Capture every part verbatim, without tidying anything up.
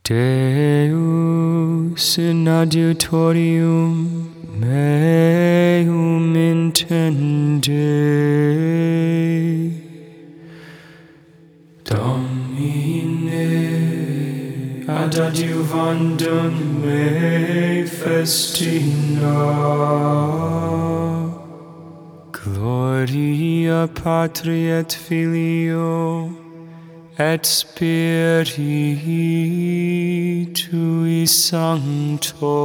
Deus in adiutorium meum intende, Domine ad adiuvandum me festina, Gloria Patri et Filio et Spiritui Sancto,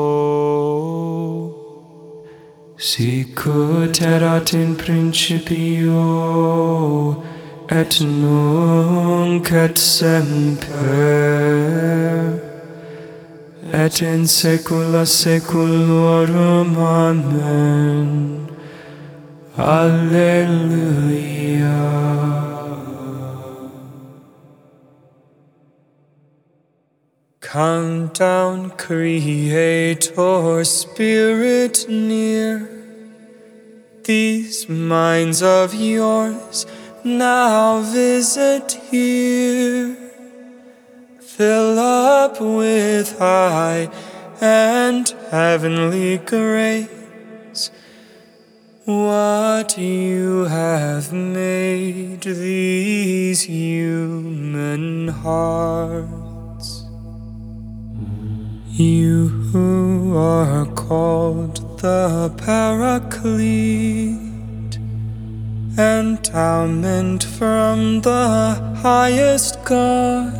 sicut erat in principio, et nunc et semper, et in saecula saeculorum. Amen. Alleluia. Come down, Creator Spirit near, these minds of yours now visit here. Fill up with high and heavenly grace what you have made these human hearts. You who are called the Paraclete, endowment from the highest God,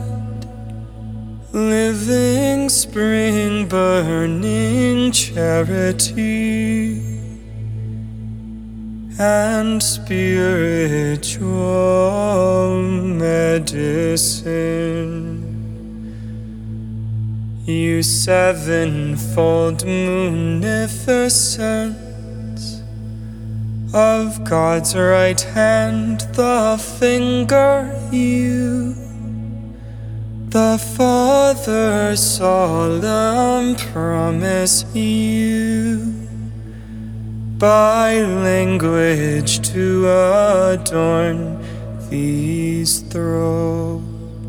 living spring, burning charity, and spiritual medicine. You sevenfold munificence of God's right hand, the finger you, the Father's solemn promise you, by language to adorn these throats.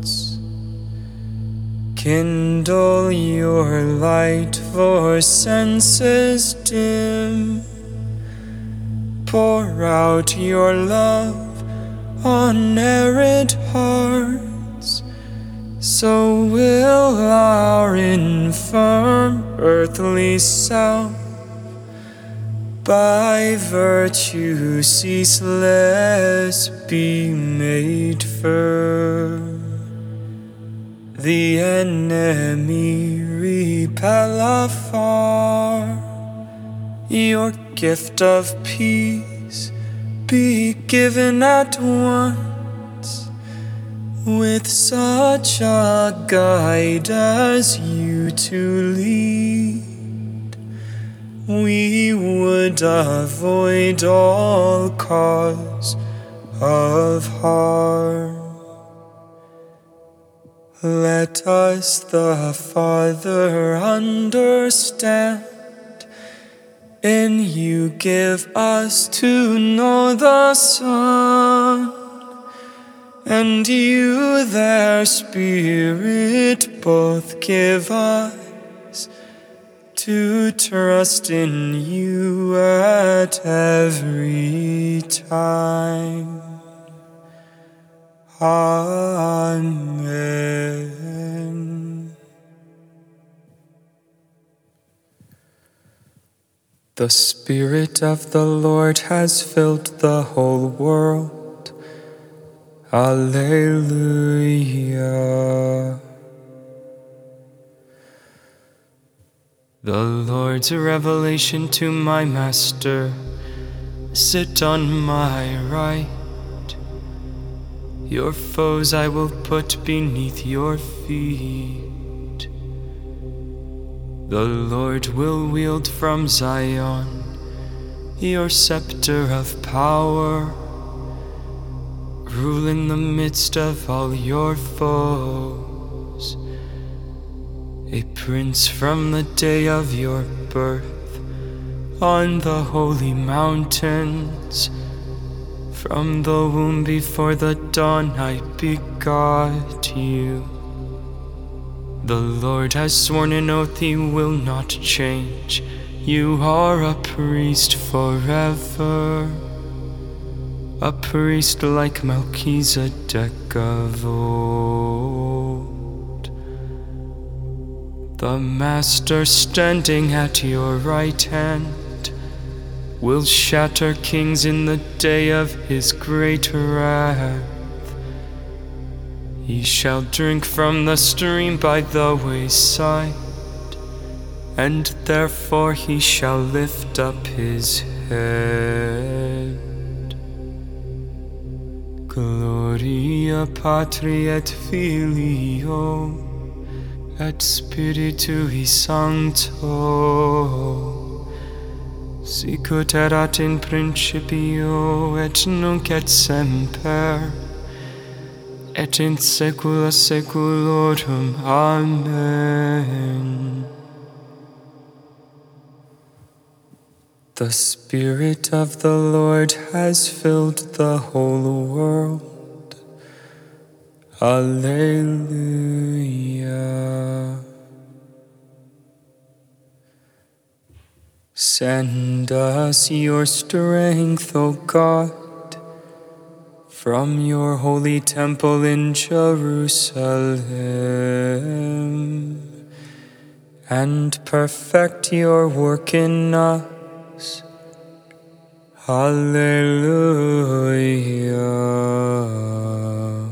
Kindle your light for senses dim, pour out your love on arid hearts, so will our infirm earthly self by virtue ceaseless be made firm. The enemy repel afar, your gift of peace be given at once, with such a guide as you to lead. We would avoid all cause of harm. Let us the Father understand, in you give us to know the Son, and you their Spirit both give us, to trust in you at every time. Amen. The Spirit of the Lord has filled the whole world. Alleluia. The Lord's revelation to my Master, sit on my right. Your foes I will put beneath your feet. The Lord will wield from Zion your scepter of power, rule in the midst of all your foes. A prince from the day of your birth, on the holy mountains, from the womb before the dawn I begot you. The Lord has sworn an oath he will not change. You are a priest forever, a priest like Melchizedek of old. The Master standing at your right hand will shatter kings in the day of his great wrath. He shall drink from the stream by the wayside, and therefore he shall lift up his head. Gloria Patri et Filio et Spiritui Sancto, sicut erat in principio et nunc et semper et in saecula saeculorum. Amen. The Spirit of the Lord has filled the whole world. Alleluia. Send us your strength, O God, from your holy temple in Jerusalem, and perfect your work in us. Hallelujah.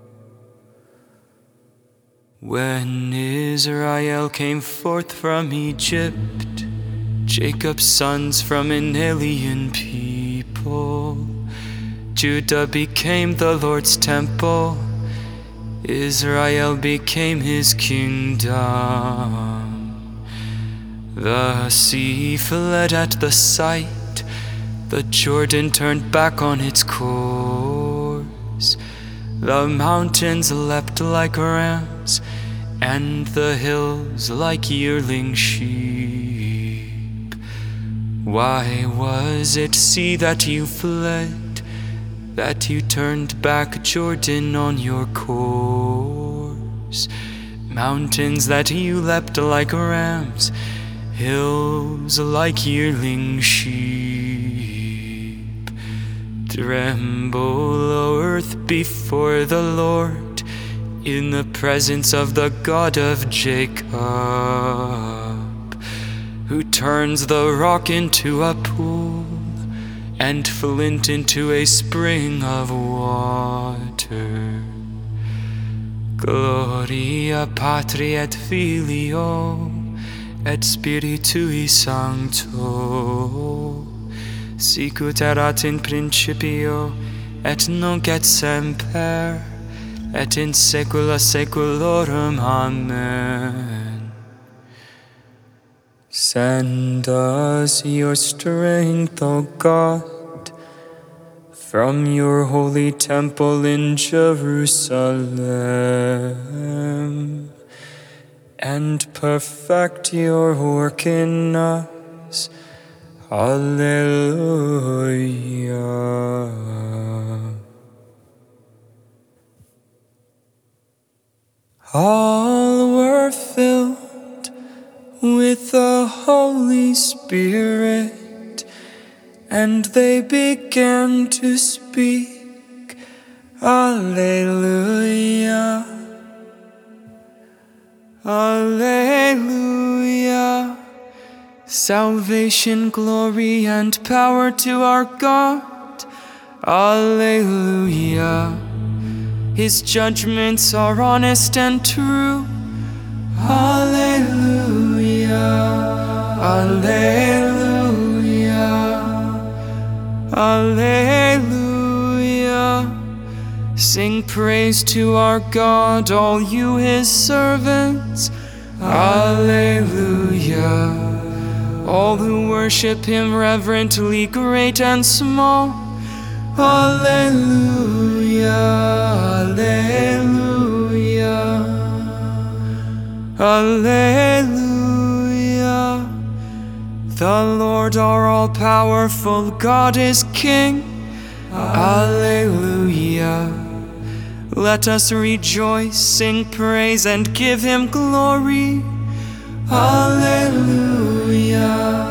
When Israel came forth from Egypt, Jacob's sons from an alien people, Judah became the Lord's temple, Israel became his kingdom. The sea fled at the sight, the Jordan turned back on its course, the mountains leapt like rams, and the hills like yearling sheep. Why was it, sea, that you fled, that you turned back, Jordan, on your course? Mountains that you leapt like rams, hills like yearling sheep. Tremble, O earth, before the Lord, in the presence of the God of Jacob, who turns the rock into a pool and flint into a spring of water. Gloria Patri et Filio et Spiritui Sancto, sicut erat in principio et nunc et semper et in saecula saeculorum. Amen. Send us your strength, O God, from your holy temple in Jerusalem, and perfect your work in us. Alleluia. All were filled with the Holy Spirit, and they began to speak. Alleluia. Alleluia. Salvation, glory, and power to our God. Alleluia. His judgments are honest and true. Alleluia. Alleluia. Alleluia. Sing praise to our God, all you his servants. Alleluia. All who worship him reverently, great and small. Alleluia. Alleluia. Alleluia. The Lord our all-powerful God is King. Alleluia. Let us rejoice, sing praise, and give him glory. Alleluia,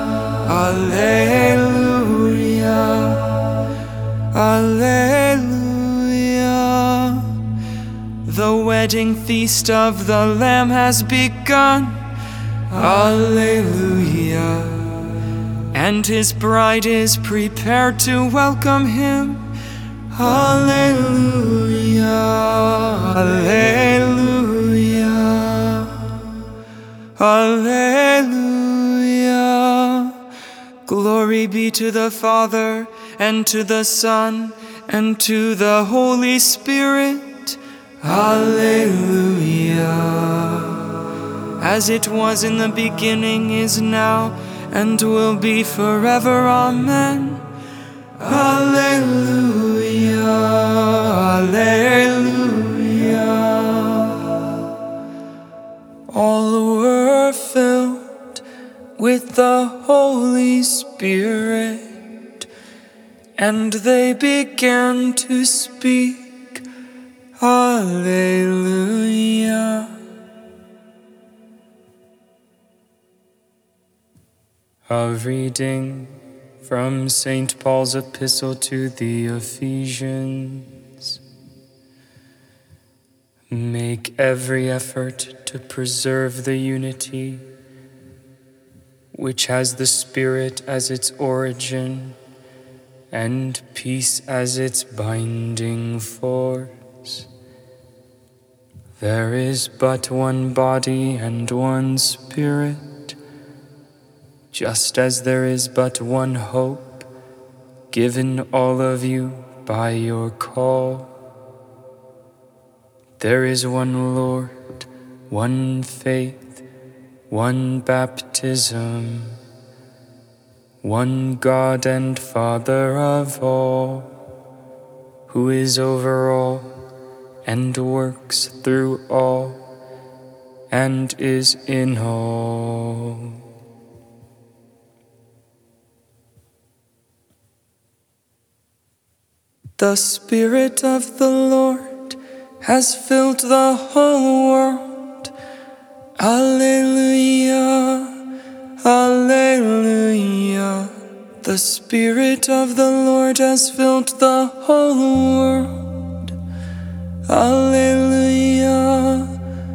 Alleluia, Alleluia. The wedding feast of the Lamb has begun. Alleluia. And his bride is prepared to welcome him. Alleluia, Alleluia, Alleluia. Glory be to the Father, and to the Son, and to the Holy Spirit. Alleluia. As it was in the beginning, is now, and will be forever. Amen. Alleluia, Alleluia. All were filled with the Holy Spirit, and they began to speak. Alleluia. A reading from Saint Paul's Epistle to the Ephesians. Make every effort to preserve the unity which has the Spirit as its origin and peace as its binding force. There is but one body and one Spirit, just as there is but one hope given all of you by your call. There is one Lord, one faith, one baptism, one God and Father of all, who is over all and works through all and is in all. The Spirit of the Lord has filled the whole world. Alleluia, Alleluia. The Spirit of the Lord has filled the whole world. Alleluia,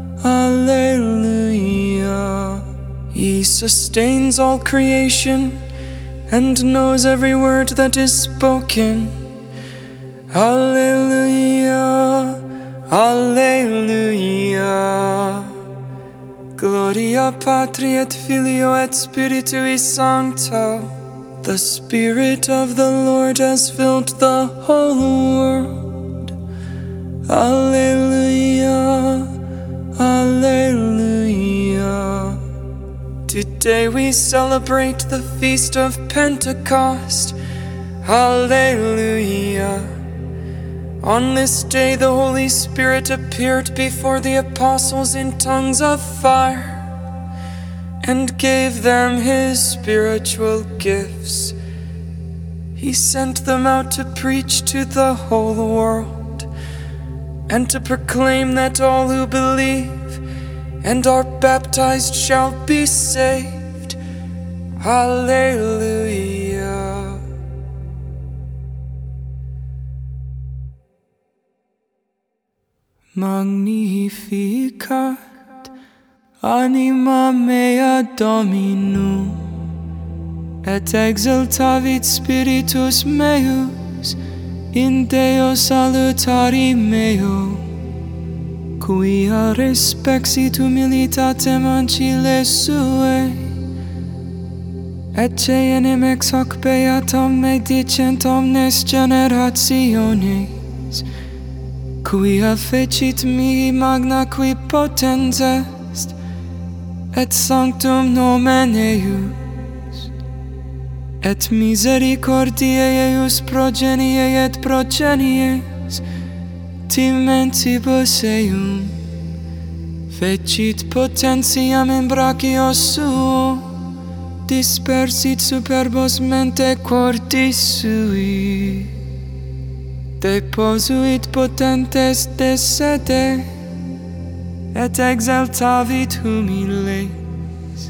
Alleluia. He sustains all creation and knows every word that is spoken. Alleluia, Alleluia. Gloria Patri et Filio et Spiritui Sancto. The Spirit of the Lord has filled the whole world. Alleluia, Alleluia. Today we celebrate the feast of Pentecost. Alleluia. On this day the Holy Spirit appeared before the apostles in tongues of fire and gave them his spiritual gifts. He sent them out to preach to the whole world and to proclaim that all who believe and are baptized shall be saved. Alleluia. Magnificat anima mea Dominum, et exultavit spiritus meus in Deo salutari meo, quia respexit humilitatem ancile suae, et cenem ex hoc beatam me dicent omnes generationes, quia fecit mihi magna qui potens est, et sanctum nomen eius, et misericordiae eius progeniae et progenies, timentibus eum, fecit potentiam in brachio suo, dispersit superbos mente cordis sui. Deposuit potentes de sede, et exaltavit humiles,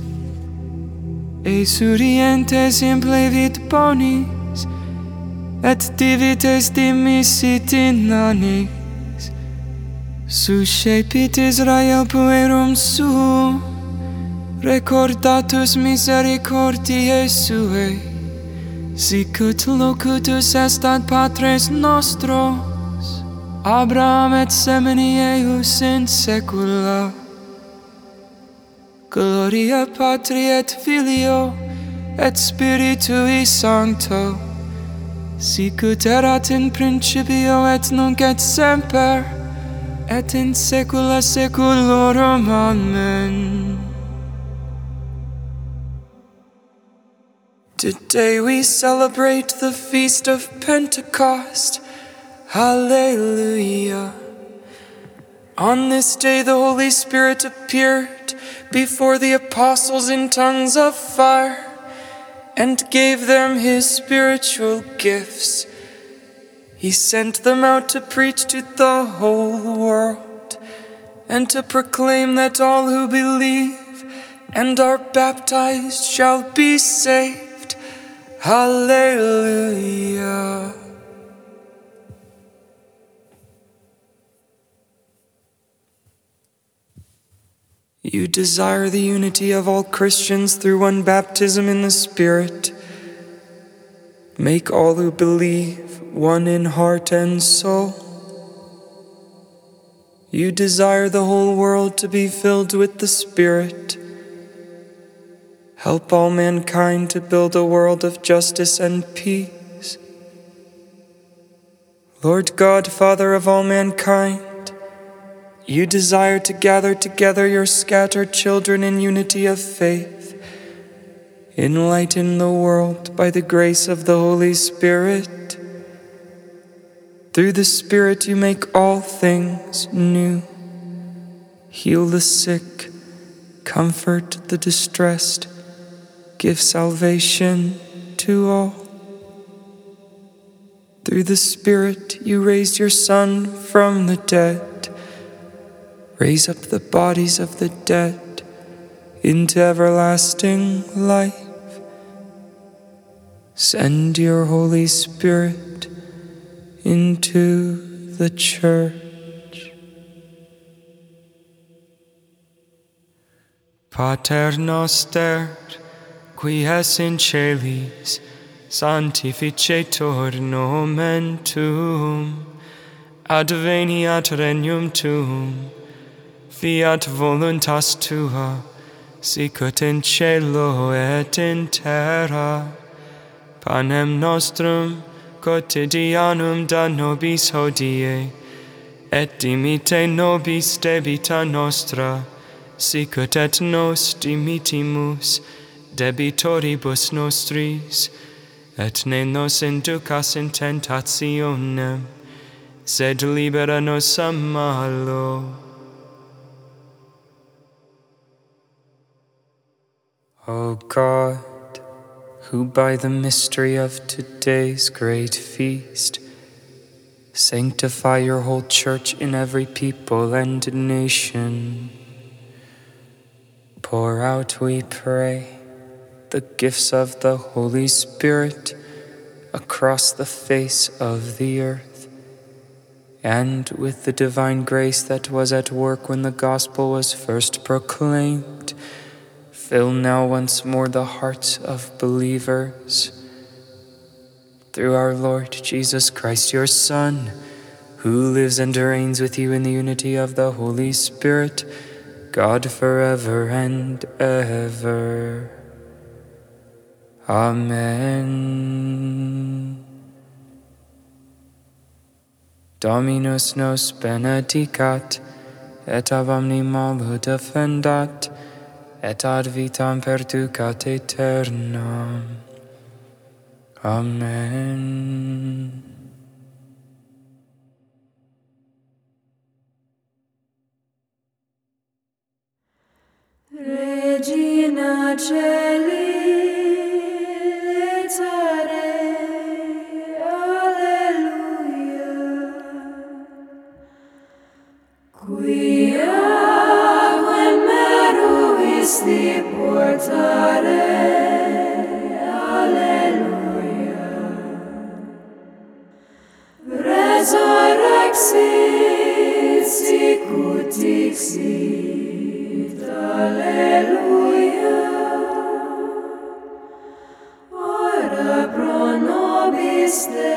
esurientes implevit bonis, et divites dimisit inanes, suscepit Israel puerum suum, recordatus misericordiae suae, sicut locutus est ad patres nostros, Abraham et semini eius in saecula. Gloria Patri et Filio et Spiritui Sancto, sicut erat in principio et nunc et semper, et in saecula saeculorum. Amen. Today we celebrate the feast of Pentecost. Hallelujah. On this day the Holy Spirit appeared before the apostles in tongues of fire and gave them his spiritual gifts. He sent them out to preach to the whole world and to proclaim that all who believe and are baptized shall be saved. Hallelujah. You desire the unity of all Christians through one baptism in the Spirit. Make all who believe one in heart and soul. You desire the whole world to be filled with the Spirit. Help all mankind to build a world of justice and peace. Lord God, Father of all mankind, you desire to gather together your scattered children in unity of faith. Enlighten the world by the grace of the Holy Spirit. Through the Spirit you make all things new. Heal the sick, comfort the distressed, give salvation to all. Through the Spirit you raised your Son from the dead. Raise up the bodies of the dead into everlasting life. Send your Holy Spirit into the Church. Pater noster, qui es in celis, sanctificetur nomen tuum, adveniat regnum tuum, fiat voluntas tua, sicut in cielo et in terra. Panem nostrum quotidianum da nobis hodie, et dimite nobis debita nostra, sicut et nos dimitimus debitoribus nostris, et ne nos inducas in tentationem, sed libera nos a malo. O God, who by the mystery of today's great feast sanctify your whole Church in every people and nation, pour out, we pray, the gifts of the Holy Spirit across the face of the earth, and with the divine grace that was at work when the gospel was first proclaimed, fill now once more the hearts of believers. Through our Lord Jesus Christ, your Son, who lives and reigns with you in the unity of the Holy Spirit, God forever and ever. Amen. Dominus nos benedicat, et ab omnimo defendat, et ad vitam perducat aeternam. Amen. Regina Caeli, letare, alleluia. Christi portare, alleluia. Resurrexit sicut dixit, alleluia. Ora pro nobis Deo